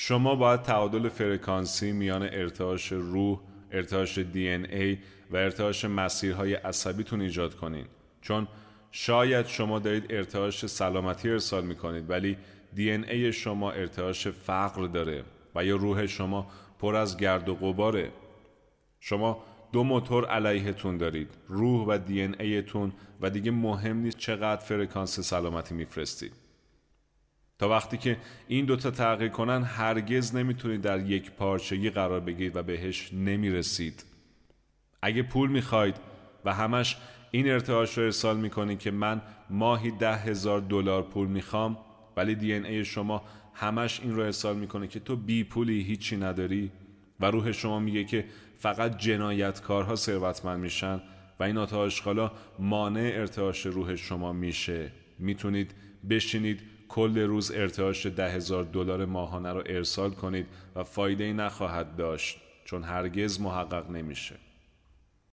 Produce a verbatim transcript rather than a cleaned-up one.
شما باید تعادل فرکانسی میان ارتعاش روح، ارتعاش دی ان ای و ارتعاش مسیرهای عصبیتون ایجاد کنین. چون شاید شما دارید ارتعاش سلامتی ارسال میکنید ولی دی ان ای شما ارتعاش فقر داره و یا روح شما پر از گرد و غباره. شما دو موتور علیهتون دارید، روح و دی ان ای تون، و دیگه مهم نیست چقدر فرکانس سلامتی میفرستید. تا وقتی که این دوتا تغییر کنن هرگز نمیتونید در یک پارچگی قرار بگیرید و بهش نمیرسید. اگه پول میخواید و همش این ارتعاش رو ارسال میکنید که من ماهی ده هزار دلار پول میخوام، ولی دی ان ای شما همش این رو ارسال میکنه که تو بی پولی، هیچی نداری، و روح شما میگه که فقط جنایتکارها ثروتمند میشن و این آتش‌خالا مانع ارتعاش روح شما میشه، میتونید بشینید کل روز ارتعاش ده هزار دلار ماهانه رو ارسال کنید و فایده ای نخواهد داشت، چون هرگز محقق نمیشه.